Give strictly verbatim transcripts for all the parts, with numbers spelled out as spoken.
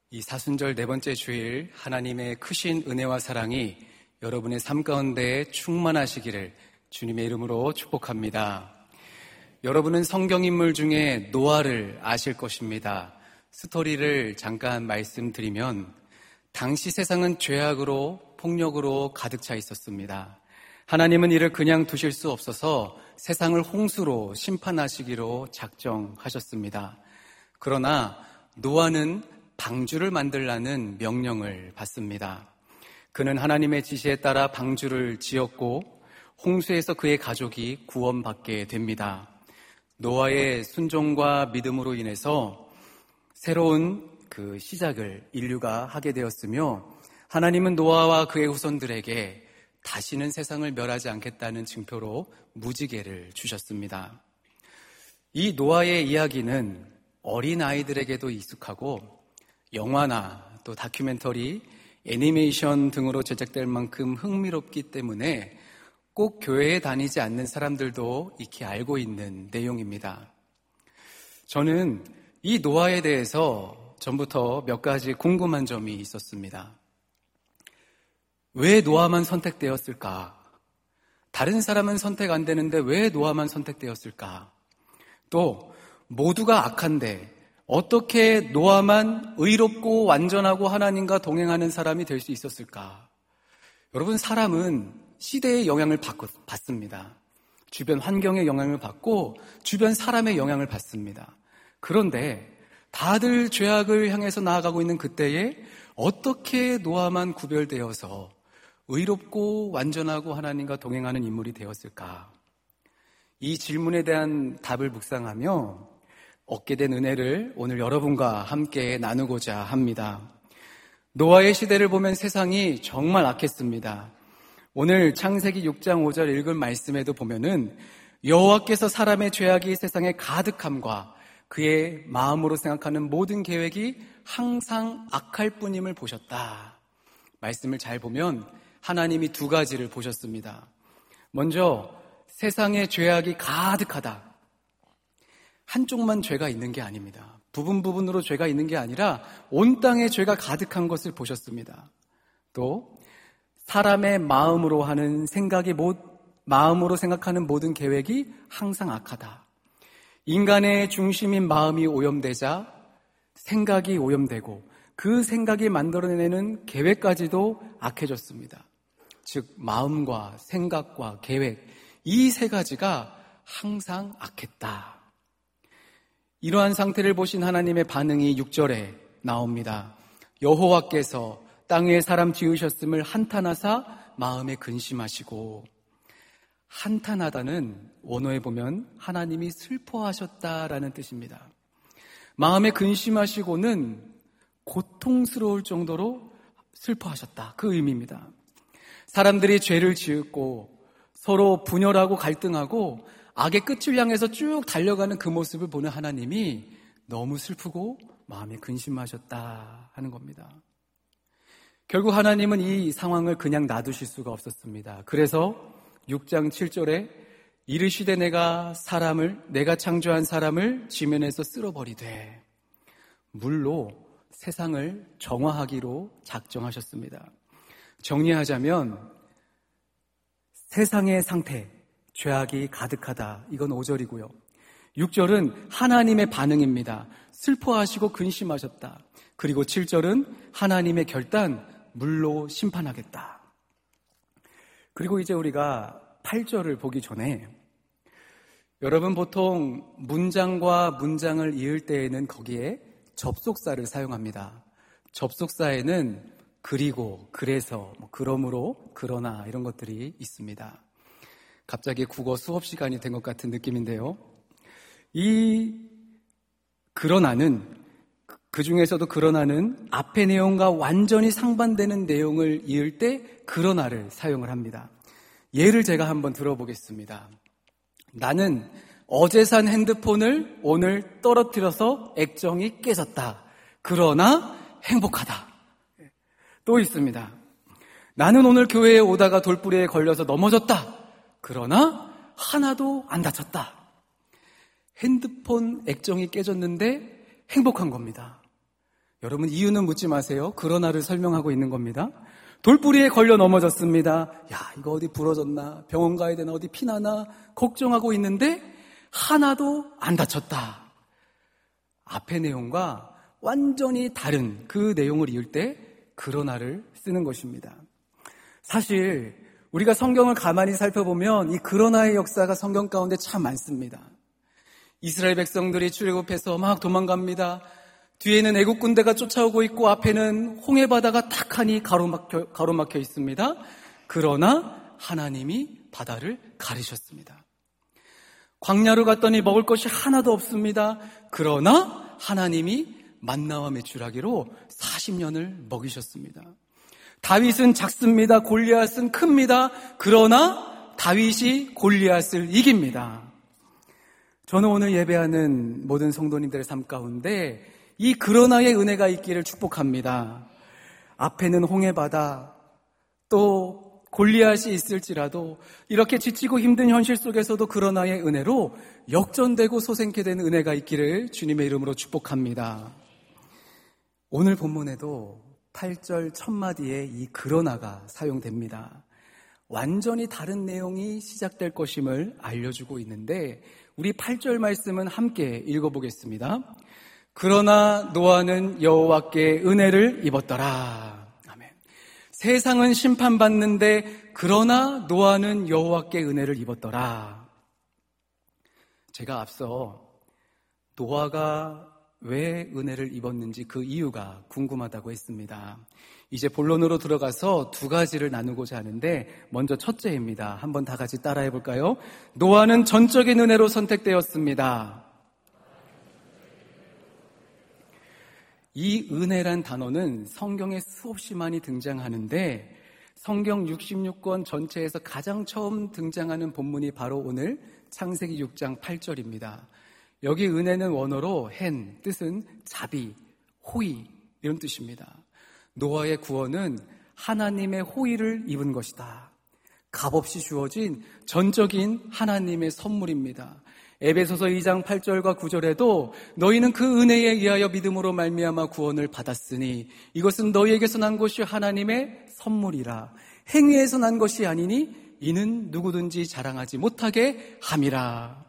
이 사순절 네 번째 주일 하나님의 크신 은혜와 사랑이 여러분의 삶 가운데 충만하시기를 주님의 이름으로 축복합니다. 여러분은 성경인물 중에 노아를 아실 것입니다. 스토리를 잠깐 말씀드리면 당시 세상은 죄악으로 폭력으로 가득 차 있었습니다. 하나님은 이를 그냥 두실 수 없어서 세상을 홍수로 심판하시기로 작정하셨습니다. 그러나 노아는 방주를 만들라는 명령을 받습니다. 그는 하나님의 지시에 따라 방주를 지었고 홍수에서 그의 가족이 구원받게 됩니다. 노아의 순종과 믿음으로 인해서 새로운 그 시작을 인류가 하게 되었으며 하나님은 노아와 그의 후손들에게 다시는 세상을 멸하지 않겠다는 증표로 무지개를 주셨습니다. 이 노아의 이야기는 어린아이들에게도 익숙하고 영화나 또 다큐멘터리, 애니메이션 등으로 제작될 만큼 흥미롭기 때문에 꼭 교회에 다니지 않는 사람들도 익히 알고 있는 내용입니다. 저는 이 노아에 대해서 전부터 몇 가지 궁금한 점이 있었습니다. 왜 노아만 선택되었을까? 다른 사람은 선택 안 되는데 왜 노아만 선택되었을까? 또 모두가 악한데 어떻게 노아만 의롭고 완전하고 하나님과 동행하는 사람이 될 수 있었을까? 여러분, 사람은 시대의 영향을 받고, 받습니다. 주변 환경의 영향을 받고 주변 사람의 영향을 받습니다. 그런데 다들 죄악을 향해서 나아가고 있는 그때에 어떻게 노아만 구별되어서 의롭고 완전하고 하나님과 동행하는 인물이 되었을까? 이 질문에 대한 답을 묵상하며 얻게 된 은혜를 오늘 여러분과 함께 나누고자 합니다. 노아의 시대를 보면 세상이 정말 악했습니다. 오늘 창세기 육 장 오 절 읽은 말씀에도 보면은 여호와께서 사람의 죄악이 세상에 가득함과 그의 마음으로 생각하는 모든 계획이 항상 악할 뿐임을 보셨다. 말씀을 잘 보면 하나님이 두 가지를 보셨습니다. 먼저 세상에 죄악이 가득하다. 한쪽만 죄가 있는 게 아닙니다. 부분 부분으로 죄가 있는 게 아니라 온 땅에 죄가 가득한 것을 보셨습니다. 또 사람의 마음으로 하는 생각이 못, 마음으로 생각하는 모든 계획이 항상 악하다. 인간의 중심인 마음이 오염되자 생각이 오염되고 그 생각이 만들어내는 계획까지도 악해졌습니다. 즉 마음과 생각과 계획, 이 세 가지가 항상 악했다. 이러한 상태를 보신 하나님의 반응이 육 절에 나옵니다. 여호와께서 땅 위에 사람 지으셨음을 한탄하사 마음에 근심하시고, 한탄하다는 원어에 보면 하나님이 슬퍼하셨다라는 뜻입니다. 마음에 근심하시고는 고통스러울 정도로 슬퍼하셨다, 그 의미입니다. 사람들이 죄를 지었고 서로 분열하고 갈등하고 악의 끝을 향해서 쭉 달려가는 그 모습을 보는 하나님이 너무 슬프고 마음에 근심하셨다 하는 겁니다. 결국 하나님은 이 상황을 그냥 놔두실 수가 없었습니다. 그래서 육 장 칠 절에 이르시되 내가 사람을 내가 창조한 사람을 지면에서 쓸어버리되 물로 세상을 정화하기로 작정하셨습니다. 정리하자면 세상의 상태, 죄악이 가득하다. 이건 오 절이고요. 육 절은 하나님의 반응입니다. 슬퍼하시고 근심하셨다. 그리고 칠 절은 하나님의 결단, 물로 심판하겠다. 그리고 이제 우리가 팔 절을 보기 전에 여러분 보통 문장과 문장을 이을 때에는 거기에 접속사를 사용합니다. 접속사에는 그리고, 그래서, 뭐 그러므로, 그러나 이런 것들이 있습니다. 갑자기 국어 수업 시간이 된 것 같은 느낌인데요. 이 그러나는, 그 중에서도 그러나는 앞의 내용과 완전히 상반되는 내용을 이을 때 그러나를 사용을 합니다. 예를 제가 한번 들어보겠습니다. 나는 어제 산 핸드폰을 오늘 떨어뜨려서 액정이 깨졌다. 그러나 행복하다. 또 있습니다. 나는 오늘 교회에 오다가 돌부리에 걸려서 넘어졌다. 그러나 하나도 안 다쳤다. 핸드폰 액정이 깨졌는데 행복한 겁니다. 여러분, 이유는 묻지 마세요. 그러나를 설명하고 있는 겁니다. 돌뿌리에 걸려 넘어졌습니다. 야, 이거 어디 부러졌나? 병원 가야 되나? 어디 피나나? 걱정하고 있는데 하나도 안 다쳤다. 앞의 내용과 완전히 다른 그 내용을 이을 때 그러나를 쓰는 것입니다. 사실 우리가 성경을 가만히 살펴보면 이 그러나의 역사가 성경 가운데 참 많습니다. 이스라엘 백성들이 출애굽해서 막 도망갑니다. 뒤에는 애국 군대가 쫓아오고 있고 앞에는 홍해 바다가 탁하니 가로막혀, 가로막혀 있습니다. 그러나 하나님이 바다를 가르셨습니다. 광야로 갔더니 먹을 것이 하나도 없습니다. 그러나 하나님이 만나와 메추라기로 사십 년을 먹이셨습니다. 다윗은 작습니다. 골리앗은 큽니다. 그러나 다윗이 골리앗을 이깁니다. 저는 오늘 예배하는 모든 성도님들의 삶 가운데 이 그러나의 은혜가 있기를 축복합니다. 앞에는 홍해바다, 또 골리앗이 있을지라도 이렇게 지치고 힘든 현실 속에서도 그러나의 은혜로 역전되고 소생케 된 은혜가 있기를 주님의 이름으로 축복합니다. 오늘 본문에도 팔 절 첫 마디에 이 그러나가 사용됩니다. 완전히 다른 내용이 시작될 것임을 알려주고 있는데 우리 팔 절 말씀은 함께 읽어보겠습니다. 그러나 노아는 여호와께 은혜를 입었더라. 아멘. 세상은 심판받는데 그러나 노아는 여호와께 은혜를 입었더라. 제가 앞서 노아가 왜 은혜를 입었는지 그 이유가 궁금하다고 했습니다. 이제 본론으로 들어가서 두 가지를 나누고자 하는데 먼저 첫째입니다. 한번 다 같이 따라해 볼까요? 노아는 전적인 은혜로 선택되었습니다. 이 은혜란 단어는 성경에 수없이 많이 등장하는데 성경 육십육 권 전체에서 가장 처음 등장하는 본문이 바로 오늘 창세기 육 장 팔 절입니다. 여기 은혜는 원어로 헨, 뜻은 자비, 호의 이런 뜻입니다. 노아의 구원은 하나님의 호의를 입은 것이다. 값없이 주어진 전적인 하나님의 선물입니다. 에베소서 이 장 팔 절과 구 절에도 너희는 그 은혜에 의하여 믿음으로 말미암아 구원을 받았으니 이것은 너희에게서 난 것이 하나님의 선물이라. 행위에서 난 것이 아니니 이는 누구든지 자랑하지 못하게 함이라.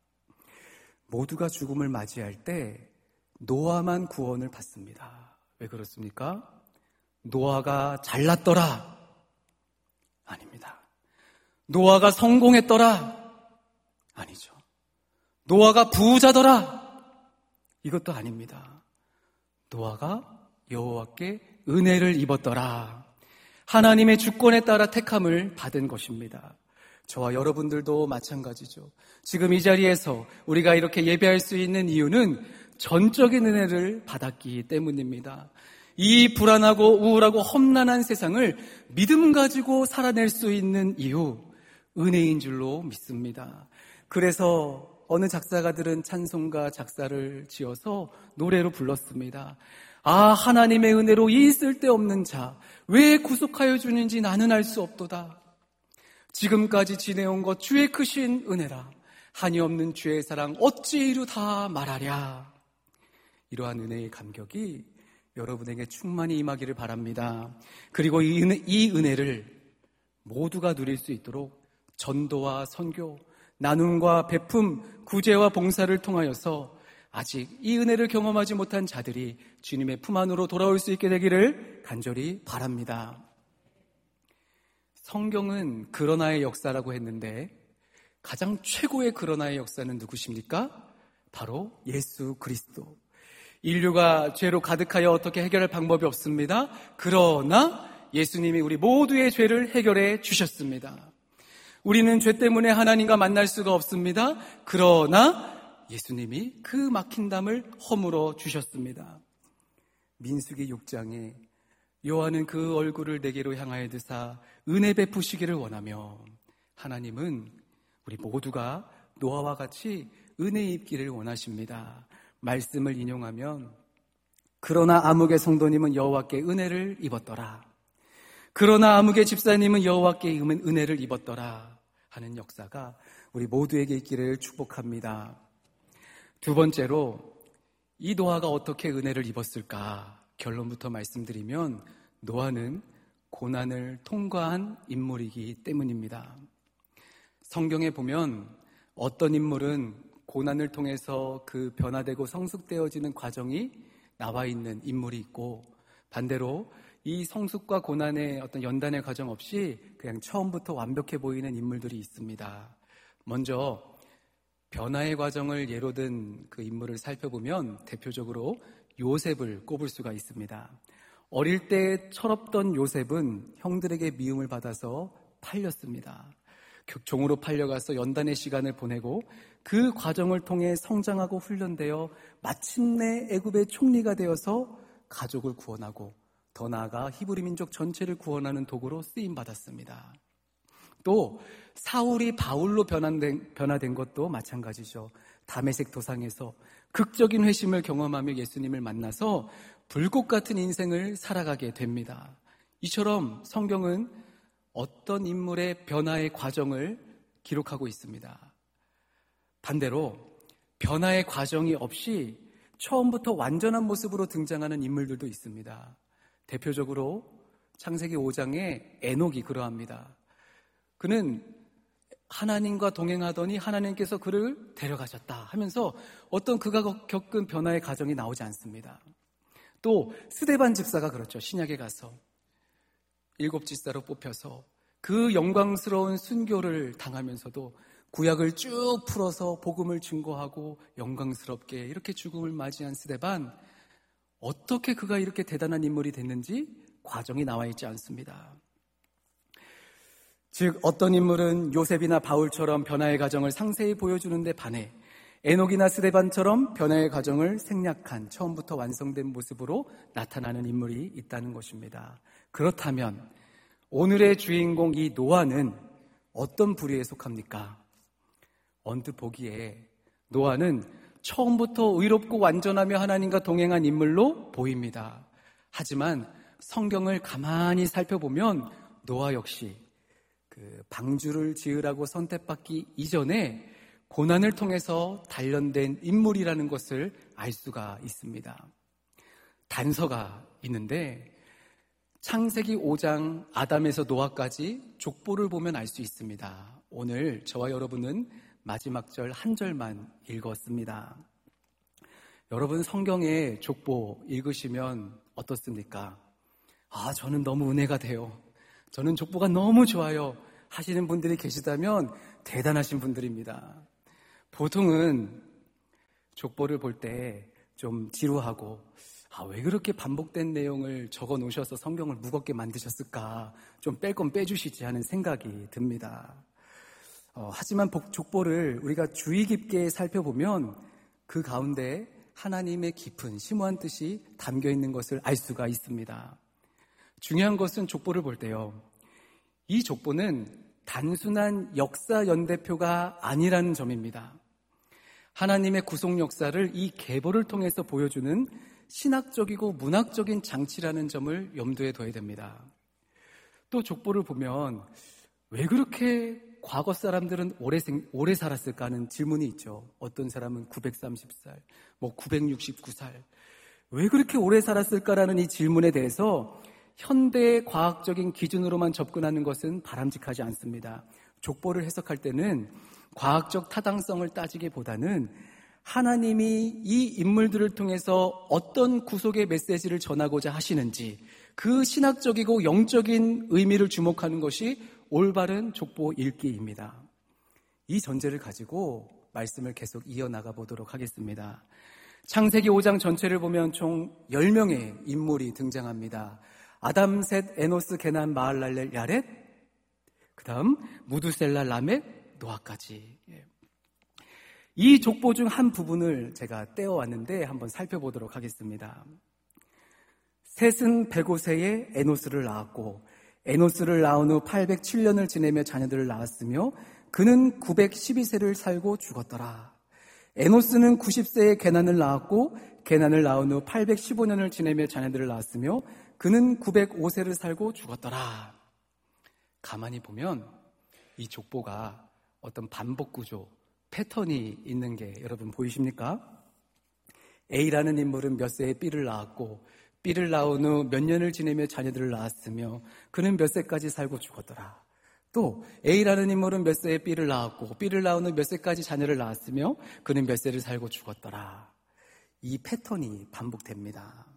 모두가 죽음을 맞이할 때 노아만 구원을 받습니다. 왜 그렇습니까? 노아가 잘났더라? 아닙니다. 노아가 성공했더라? 아니죠. 노아가 부자더라? 이것도 아닙니다. 노아가 여호와께 은혜를 입었더라. 하나님의 주권에 따라 택함을 받은 것입니다. 저와 여러분들도 마찬가지죠. 지금 이 자리에서 우리가 이렇게 예배할 수 있는 이유는 전적인 은혜를 받았기 때문입니다. 이 불안하고 우울하고 험난한 세상을 믿음 가지고 살아낼 수 있는 이유, 은혜인 줄로 믿습니다. 그래서 어느 작사가들은 찬송가 작사를 지어서 노래로 불렀습니다. 아, 하나님의 은혜로 이 쓸데없는 자, 왜 구속하여 주는지 나는 알 수 없도다. 지금까지 지내온 것 주의 크신 은혜라. 한이 없는 주의 사랑 어찌 이루 다 말하랴. 이러한 은혜의 감격이 여러분에게 충만히 임하기를 바랍니다. 그리고 이, 은혜, 이 은혜를 모두가 누릴 수 있도록 전도와 선교, 나눔과 베품, 구제와 봉사를 통하여서 아직 이 은혜를 경험하지 못한 자들이 주님의 품 안으로 돌아올 수 있게 되기를 간절히 바랍니다. 성경은 그러나의 역사라고 했는데 가장 최고의 그러나의 역사는 누구십니까? 바로 예수 그리스도. 인류가 죄로 가득하여 어떻게 해결할 방법이 없습니다. 그러나 예수님이 우리 모두의 죄를 해결해 주셨습니다. 우리는 죄 때문에 하나님과 만날 수가 없습니다. 그러나 예수님이 그 막힌 담을 허물어 주셨습니다. 민수기 육 장에 여호와는 그 얼굴을 내게로 향하여 드사 은혜 베푸시기를 원하며 하나님은 우리 모두가 노아와 같이 은혜 입기를 원하십니다. 말씀을 인용하면 그러나 아무개 성도님은 여호와께 은혜를 입었더라. 그러나 아무개 집사님은 여호와께 은혜를 입었더라 하는 역사가 우리 모두에게 있기를 축복합니다. 두 번째로 이 노아가 어떻게 은혜를 입었을까? 결론부터 말씀드리면 노아는 고난을 통과한 인물이기 때문입니다. 성경에 보면 어떤 인물은 고난을 통해서 그 변화되고 성숙되어지는 과정이 나와 있는 인물이 있고, 반대로 이 성숙과 고난의 어떤 연단의 과정 없이 그냥 처음부터 완벽해 보이는 인물들이 있습니다. 먼저 변화의 과정을 예로 든 그 인물을 살펴보면 대표적으로 요셉을 꼽을 수가 있습니다. 어릴 때 철없던 요셉은 형들에게 미움을 받아서 팔렸습니다. 종으로 팔려가서 연단의 시간을 보내고 그 과정을 통해 성장하고 훈련되어 마침내 애굽의 총리가 되어서 가족을 구원하고 더 나아가 히브리 민족 전체를 구원하는 도구로 쓰임받았습니다. 또 사울이 바울로 변화된, 변화된 것도 마찬가지죠. 다메섹 도상에서 극적인 회심을 경험하며 예수님을 만나서 불꽃 같은 인생을 살아가게 됩니다. 이처럼 성경은 어떤 인물의 변화의 과정을 기록하고 있습니다. 반대로 변화의 과정이 없이 처음부터 완전한 모습으로 등장하는 인물들도 있습니다. 대표적으로 창세기 오 장에 에녹이 그러합니다. 그는 하나님과 동행하더니 하나님께서 그를 데려가셨다 하면서 어떤 그가 겪은 변화의 과정이 나오지 않습니다. 또 스데반 집사가 그렇죠. 신약에 가서 일곱 지사로 뽑혀서 그 영광스러운 순교를 당하면서도 구약을 쭉 풀어서 복음을 증거하고 영광스럽게 이렇게 죽음을 맞이한 스데반, 어떻게 그가 이렇게 대단한 인물이 됐는지 과정이 나와 있지 않습니다. 즉 어떤 인물은 요셉이나 바울처럼 변화의 과정을 상세히 보여주는데 반해 에녹이나 스데반처럼 변화의 과정을 생략한 처음부터 완성된 모습으로 나타나는 인물이 있다는 것입니다. 그렇다면 오늘의 주인공 이 노아는 어떤 부류에 속합니까? 언뜻 보기에 노아는 처음부터 의롭고 완전하며 하나님과 동행한 인물로 보입니다. 하지만 성경을 가만히 살펴보면 노아 역시 그 방주를 지으라고 선택받기 이전에 고난을 통해서 단련된 인물이라는 것을 알 수가 있습니다. 단서가 있는데 창세기 오 장 아담에서 노아까지 족보를 보면 알 수 있습니다. 오늘 저와 여러분은 마지막 절 한 절만 읽었습니다. 여러분 성경의 족보 읽으시면 어떻습니까? 아, 저는 너무 은혜가 돼요. 저는 족보가 너무 좋아요 하시는 분들이 계시다면 대단하신 분들입니다. 보통은 족보를 볼 때 좀 지루하고 아, 왜 그렇게 반복된 내용을 적어 놓으셔서 성경을 무겁게 만드셨을까, 좀 뺄 건 빼주시지 하는 생각이 듭니다. 어, 하지만 족보를 우리가 주의 깊게 살펴보면 그 가운데 하나님의 깊은 심오한 뜻이 담겨 있는 것을 알 수가 있습니다. 중요한 것은 족보를 볼 때요, 이 족보는 단순한 역사 연대표가 아니라는 점입니다. 하나님의 구속 역사를 이 계보를 통해서 보여주는 신학적이고 문학적인 장치라는 점을 염두에 둬야 됩니다. 또 족보를 보면 왜 그렇게 과거 사람들은 오래, 생, 오래 살았을까 하는 질문이 있죠. 어떤 사람은 구백삼십 살, 뭐 구백육십구 살. 왜 그렇게 오래 살았을까라는 이 질문에 대해서 현대의 과학적인 기준으로만 접근하는 것은 바람직하지 않습니다. 족보를 해석할 때는 과학적 타당성을 따지기보다는 하나님이 이 인물들을 통해서 어떤 구속의 메시지를 전하고자 하시는지 그 신학적이고 영적인 의미를 주목하는 것이 올바른 족보 읽기입니다. 이 전제를 가지고 말씀을 계속 이어나가 보도록 하겠습니다. 창세기 오 장 전체를 보면 총 열 명의 인물이 등장합니다. 아담, 셋, 에노스, 게난, 마할랄렐, 야렛, 그 다음 무두셀라, 라멕, 노아까지. 이 족보 중 한 부분을 제가 떼어왔는데 한번 살펴보도록 하겠습니다. 셋은 백오 세에 에노스를 낳았고 에노스를 낳은 후 팔백칠 년을 지내며 자녀들을 낳았으며 그는 구백십이 세를 살고 죽었더라. 에노스는 구십 세에 게난을 낳았고 게난을 낳은 후 팔백십오 년을 지내며 자녀들을 낳았으며 그는 구백오 세를 살고 죽었더라. 가만히 보면 이 족보가 어떤 반복 구조, 패턴이 있는 게 여러분 보이십니까? A라는 인물은 몇 세에 B를 낳았고 삐를 낳은 후 몇 년을 지내며 자녀들을 낳았으며 그는 몇 세까지 살고 죽었더라. 또 A라는 인물은 몇 세에 B를 낳았고 B를 낳은 후 몇 세까지 자녀를 낳았으며 그는 몇 세를 살고 죽었더라. 이 패턴이 반복됩니다.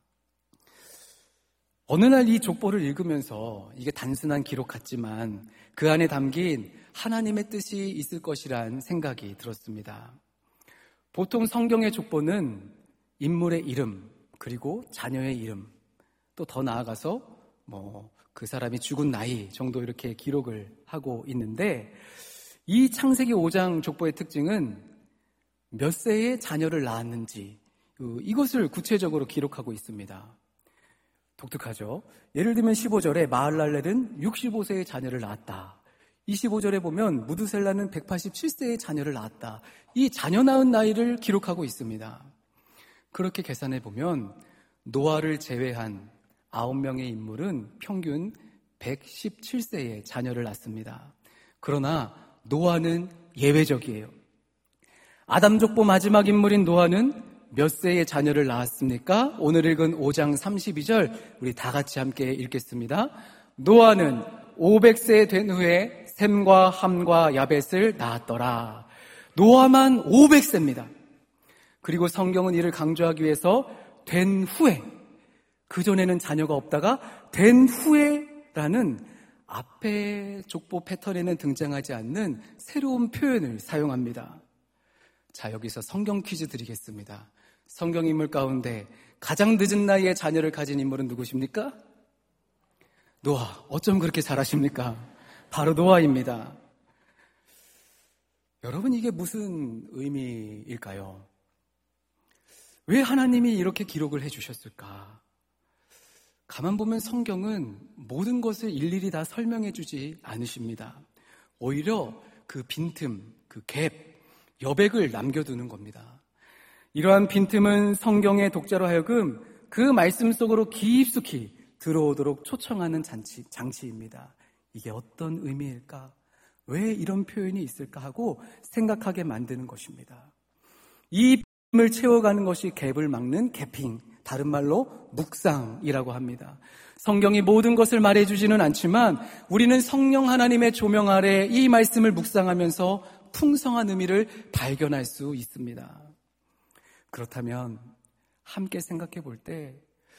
어느 날 이 족보를 읽으면서 이게 단순한 기록 같지만 그 안에 담긴 하나님의 뜻이 있을 것이란 생각이 들었습니다. 보통 성경의 족보는 인물의 이름 그리고 자녀의 이름 또 더 나아가서 뭐 그 사람이 죽은 나이 정도 이렇게 기록을 하고 있는데 이 창세기 오 장 족보의 특징은 몇 세에 자녀를 낳았는지 이것을 구체적으로 기록하고 있습니다. 독특하죠? 예를 들면 십오 절에 마할랄렐은 육십오 세의 자녀를 낳았다. 이십오 절에 보면 무드셀라는 백팔십칠 세의 자녀를 낳았다. 이 자녀 낳은 나이를 기록하고 있습니다. 그렇게 계산해 보면 노아를 제외한 아홉 명의 인물은 평균 백십칠 세의 자녀를 낳습니다. 그러나 노아는 예외적이에요. 아담 족보 마지막 인물인 노아는 몇 세의 자녀를 낳았습니까? 오늘 읽은 오 장 삼십이 절 우리 다 같이 함께 읽겠습니다. 노아는 오백 세 된 후에 셈과 함과 야벳을 낳았더라. 노아만 오백 세입니다. 그리고 성경은 이를 강조하기 위해서 된 후에, 그전에는 자녀가 없다가 된 후에라는 앞에 족보 패턴에는 등장하지 않는 새로운 표현을 사용합니다. 자, 여기서 성경 퀴즈 드리겠습니다. 성경 인물 가운데 가장 늦은 나이에 자녀를 가진 인물은 누구십니까? 노아. 어쩜 그렇게 잘하십니까? 바로 노아입니다. 여러분, 이게 무슨 의미일까요? 왜 하나님이 이렇게 기록을 해주셨을까? 가만 보면 성경은 모든 것을 일일이 다 설명해 주지 않으십니다. 오히려 그 빈틈, 그 갭, 여백을 남겨두는 겁니다. 이러한 빈틈은 성경의 독자로 하여금 그 말씀 속으로 깊숙이 들어오도록 초청하는 장치, 장치입니다. 이게 어떤 의미일까? 왜 이런 표현이 있을까 하고 생각하게 만드는 것입니다. 이 빈을 채워가는 것이 갭을 막는 갭핑, 다른 말로 묵상이라고 합니다. 성경이 모든 것을 말해주지는 않지만 우리는 성령 하나님의 조명 아래 이 말씀을 묵상하면서 풍성한 의미를 발견할 수 있습니다. 그렇다면 함께 생각해 볼 때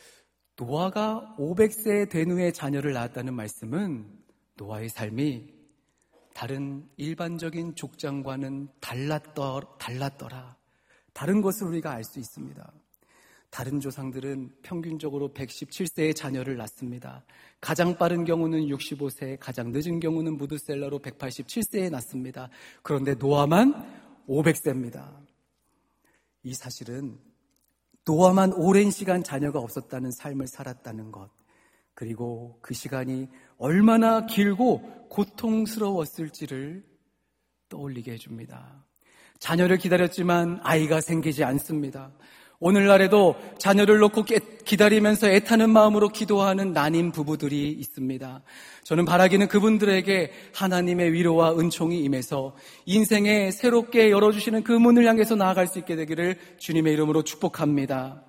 노아가 오백 세 된 후에 자녀를 낳았다는 말씀은 노아의 삶이 다른 일반적인 족장과는 달랐더, 달랐더라. 다른 것을 우리가 알 수 있습니다. 다른 조상들은 평균적으로 백십칠 세의 자녀를 낳습니다. 가장 빠른 경우는 육십오 세, 가장 늦은 경우는 무드셀라로 백팔십칠 세에 낳습니다. 그런데 노아만 오백 세입니다. 이 사실은 노아만 오랜 시간 자녀가 없었다는 삶을 살았다는 것, 그리고 그 시간이 얼마나 길고 고통스러웠을지를 떠올리게 해줍니다. 자녀를 기다렸지만 아이가 생기지 않습니다. 오늘날에도 자녀를 놓고 기다리면서 애타는 마음으로 기도하는 난임 부부들이 있습니다. 저는 바라기는 그분들에게 하나님의 위로와 은총이 임해서 인생에 새롭게 열어주시는 그 문을 향해서 나아갈 수 있게 되기를 주님의 이름으로 축복합니다.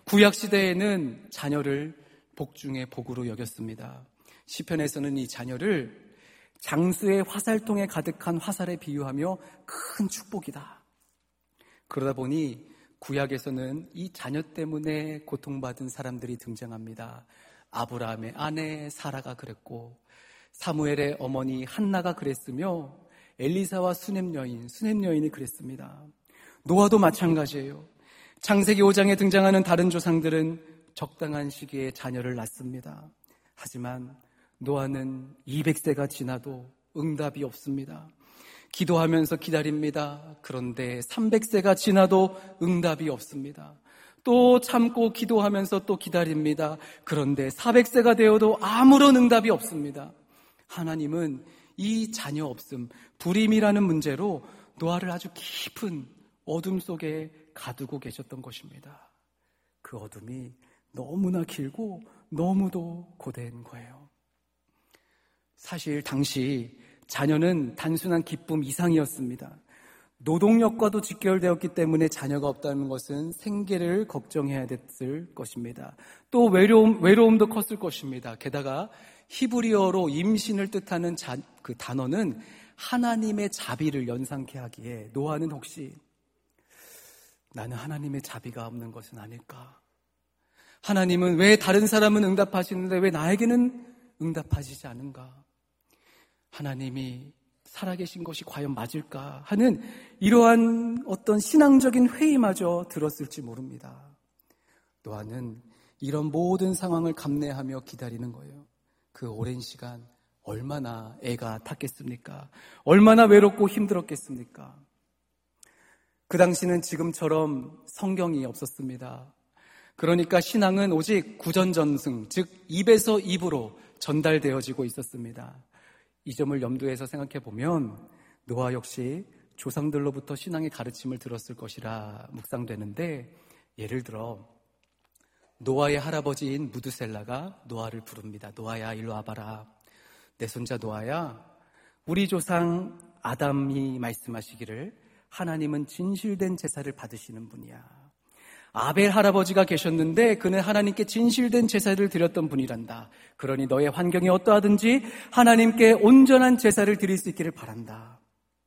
구약시대에는 자녀를 복 중에 복으로 여겼습니다. 시편에서는 이 자녀를 장수의 화살통에 가득한 화살에 비유하며 큰 축복이다. 그러다 보니 구약에서는 이 자녀 때문에 고통받은 사람들이 등장합니다. 아브라함의 아내 사라가 그랬고 사무엘의 어머니 한나가 그랬으며 엘리사와 수넴 여인, 수넴 여인이 그랬습니다. 노아도 마찬가지예요. 창세기 오 장에 등장하는 다른 조상들은 적당한 시기에 자녀를 낳습니다. 하지만 노아는 이백 세가 지나도 응답이 없습니다. 기도하면서 기다립니다. 그런데 삼백 세가 지나도 응답이 없습니다. 또 참고 기도하면서 또 기다립니다. 그런데 사백 세가 되어도 아무런 응답이 없습니다. 하나님은 이 자녀 없음, 불임이라는 문제로 노아를 아주 깊은 어둠 속에 가두고 계셨던 것입니다. 그 어둠이 너무나 길고 너무도 고된 거예요. 사실 당시 자녀는 단순한 기쁨 이상이었습니다. 노동력과도 직결되었기 때문에 자녀가 없다는 것은 생계를 걱정해야 됐을 것입니다. 또 외로움, 외로움도 컸을 것입니다. 게다가 히브리어로 임신을 뜻하는 자, 그 단어는 하나님의 자비를 연상케 하기에 노아는 혹시 나는 하나님의 자비가 없는 것은 아닐까? 하나님은 왜 다른 사람은 응답하시는데 왜 나에게는 응답하시지 않은가? 하나님이 살아계신 것이 과연 맞을까 하는 이러한 어떤 신앙적인 회의마저 들었을지 모릅니다. 노아는 이런 모든 상황을 감내하며 기다리는 거예요. 그 오랜 시간 얼마나 애가 탔겠습니까? 얼마나 외롭고 힘들었겠습니까? 그 당시는 지금처럼 성경이 없었습니다. 그러니까 신앙은 오직 구전전승, 즉 입에서 입으로 전달되어지고 있었습니다. 이 점을 염두에서 생각해 보면 노아 역시 조상들로부터 신앙의 가르침을 들었을 것이라 묵상되는데, 예를 들어 노아의 할아버지인 무드셀라가 노아를 부릅니다. 노아야, 일로 와봐라. 내 손자 노아야, 우리 조상 아담이 말씀하시기를 하나님은 진실된 제사를 받으시는 분이야. 아벨 할아버지가 계셨는데 그는 하나님께 진실된 제사를 드렸던 분이란다. 그러니 너의 환경이 어떠하든지 하나님께 온전한 제사를 드릴 수 있기를 바란다.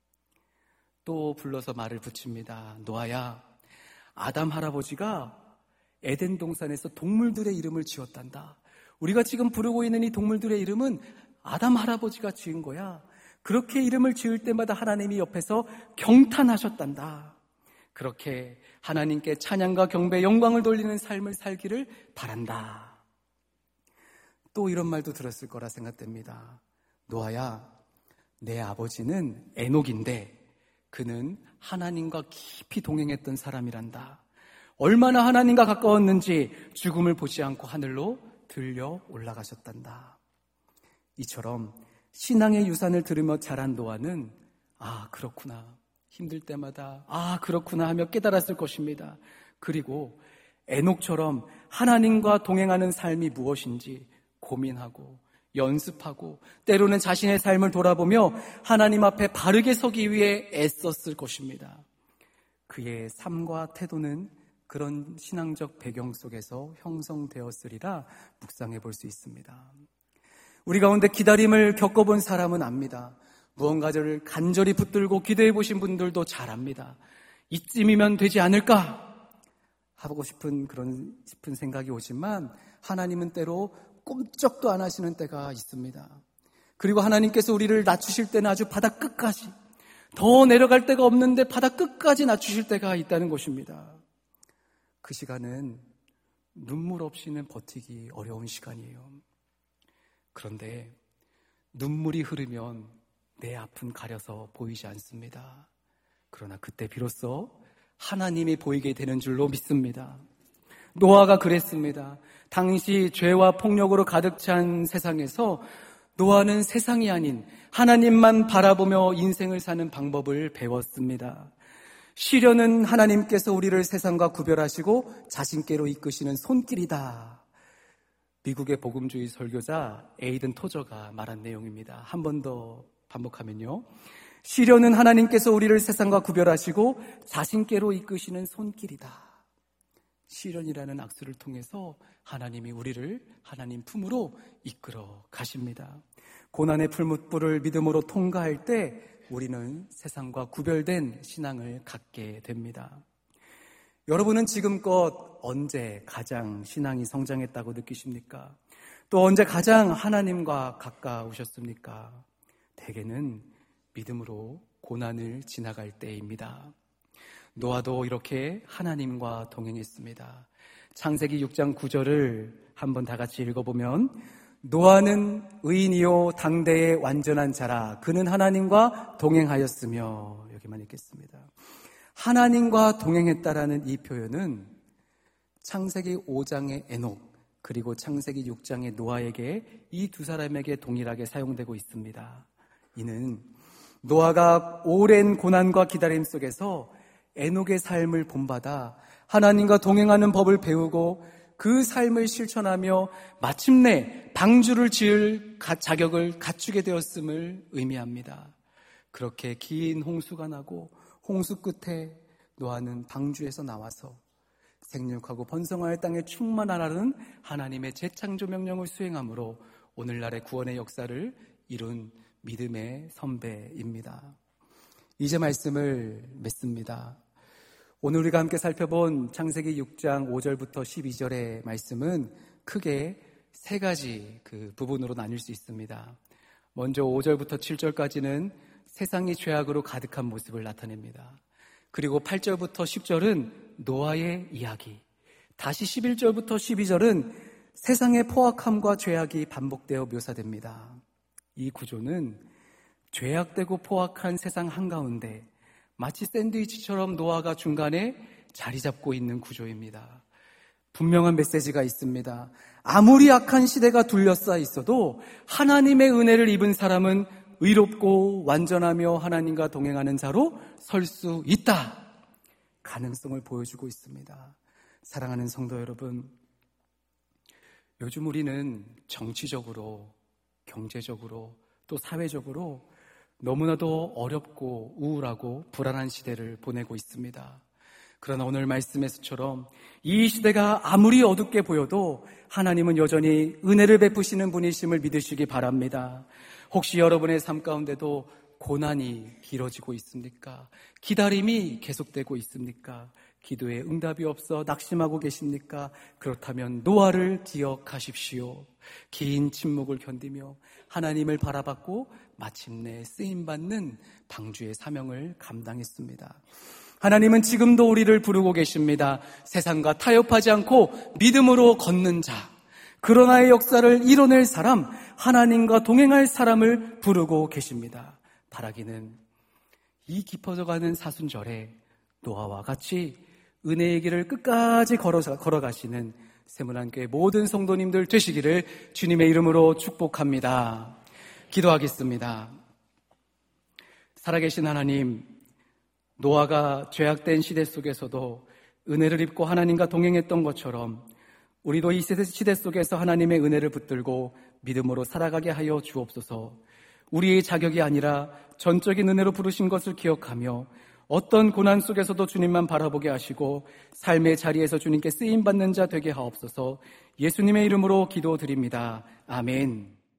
또 불러서 말을 붙입니다. 노아야, 아담 할아버지가 에덴 동산에서 동물들의 이름을 지었단다. 우리가 지금 부르고 있는 이 동물들의 이름은 아담 할아버지가 지은 거야. 그렇게 이름을 지을 때마다 하나님이 옆에서 경탄하셨단다. 그렇게 하나님께 찬양과 경배, 영광을 돌리는 삶을 살기를 바란다. 또 이런 말도 들었을 거라 생각됩니다. 노아야, 내 아버지는 에녹인데 그는 하나님과 깊이 동행했던 사람이란다. 얼마나 하나님과 가까웠는지 죽음을 보지 않고 하늘로 들려 올라가셨단다. 이처럼 신앙의 유산을 들으며 자란 노아는 아, 그렇구나, 힘들 때마다 아, 그렇구나 하며 깨달았을 것입니다. 그리고 에녹처럼 하나님과 동행하는 삶이 무엇인지 고민하고 연습하고 때로는 자신의 삶을 돌아보며 하나님 앞에 바르게 서기 위해 애썼을 것입니다. 그의 삶과 태도는 그런 신앙적 배경 속에서 형성되었으리라 묵상해 볼 수 있습니다. 우리 가운데 기다림을 겪어본 사람은 압니다. 무언가를 간절히 붙들고 기대해 보신 분들도 잘 압니다. 이쯤이면 되지 않을까 하고 싶은 그런 싶은 생각이 오지만 하나님은 때로 꼼짝도 안 하시는 때가 있습니다. 그리고 하나님께서 우리를 낮추실 때는 아주 바닥 끝까지, 더 내려갈 데가 없는데 바닥 끝까지 낮추실 때가 있다는 것입니다. 그 시간은 눈물 없이는 버티기 어려운 시간이에요. 그런데 눈물이 흐르면 내 앞은 가려서 보이지 않습니다. 그러나 그때 비로소 하나님이 보이게 되는 줄로 믿습니다. 노아가 그랬습니다. 당시 죄와 폭력으로 가득 찬 세상에서 노아는 세상이 아닌 하나님만 바라보며 인생을 사는 방법을 배웠습니다. 시련은 하나님께서 우리를 세상과 구별하시고 자신께로 이끄시는 손길이다. 미국의 복음주의 설교자 에이든 토저가 말한 내용입니다. 한 번 더 반복하면요. 시련은 하나님께서 우리를 세상과 구별하시고 자신께로 이끄시는 손길이다. 시련이라는 악수를 통해서 하나님이 우리를 하나님 품으로 이끌어 가십니다. 고난의 풀무불을 믿음으로 통과할 때 우리는 세상과 구별된 신앙을 갖게 됩니다. 여러분은 지금껏 언제 가장 신앙이 성장했다고 느끼십니까? 또 언제 가장 하나님과 가까우셨습니까? 대개는 믿음으로 고난을 지나갈 때입니다. 노아도 이렇게 하나님과 동행했습니다. 창세기 육 장 구 절을 한번 다 같이 읽어보면 노아는 의인이요 당대의 완전한 자라 그는 하나님과 동행하였으며, 여기만 읽겠습니다. 하나님과 동행했다라는 이 표현은 창세기 오 장의 에녹 그리고 창세기 육 장의 노아에게 이 두 사람에게 동일하게 사용되고 있습니다. 이는 노아가 오랜 고난과 기다림 속에서 에녹의 삶을 본받아 하나님과 동행하는 법을 배우고 그 삶을 실천하며 마침내 방주를 지을 자격을 갖추게 되었음을 의미합니다. 그렇게 긴 홍수가 나고 홍수 끝에 노아는 방주에서 나와서 생육하고 번성할 땅에 충만하라는 하나님의 재창조 명령을 수행함으로 오늘날의 구원의 역사를 이룬 믿음의 선배입니다. 이제 말씀을 맺습니다. 오늘 우리가 함께 살펴본 창세기 육 장 오 절부터 십이 절의 말씀은 크게 세 가지 그 부분으로 나뉠 수 있습니다. 먼저 오 절부터 칠 절까지는 세상이 죄악으로 가득한 모습을 나타냅니다. 그리고 팔 절부터 십 절은 노아의 이야기, 다시 십일 절부터 십이 절은 세상의 포악함과 죄악이 반복되어 묘사됩니다. 이 구조는 죄악되고 포악한 세상 한가운데 마치 샌드위치처럼 노아가 중간에 자리 잡고 있는 구조입니다. 분명한 메시지가 있습니다. 아무리 악한 시대가 둘러싸여 있어도 하나님의 은혜를 입은 사람은 의롭고 완전하며 하나님과 동행하는 자로 설 수 있다. 가능성을 보여주고 있습니다. 사랑하는 성도 여러분, 요즘 우리는 정치적으로, 경제적으로, 또 사회적으로 너무나도 어렵고 우울하고 불안한 시대를 보내고 있습니다. 그러나 오늘 말씀에서처럼 이 시대가 아무리 어둡게 보여도 하나님은 여전히 은혜를 베푸시는 분이심을 믿으시기 바랍니다. 혹시 여러분의 삶 가운데도 고난이 길어지고 있습니까? 기다림이 계속되고 있습니까? 기도에 응답이 없어 낙심하고 계십니까? 그렇다면 노아를 기억하십시오. 긴 침묵을 견디며 하나님을 바라봤고 마침내 쓰임받는 방주의 사명을 감당했습니다. 하나님은 지금도 우리를 부르고 계십니다. 세상과 타협하지 않고 믿음으로 걷는 자, 그러나의 역사를 이뤄낼 사람, 하나님과 동행할 사람을 부르고 계십니다. 바라기는 이 깊어져가는 사순절에 노아와 같이 은혜의 길을 끝까지 걸어가시는 세문안교회 모든 성도님들 되시기를 주님의 이름으로 축복합니다. 기도하겠습니다. 살아계신 하나님, 노아가 죄악된 시대 속에서도 은혜를 입고 하나님과 동행했던 것처럼 우리도 이 시대 속에서 하나님의 은혜를 붙들고 믿음으로 살아가게 하여 주옵소서. 우리의 자격이 아니라 전적인 은혜로 부르신 것을 기억하며 어떤 고난 속에서도 주님만 바라보게 하시고 삶의 자리에서 주님께 쓰임받는 자 되게 하옵소서. 예수님의 이름으로 기도드립니다. 아멘.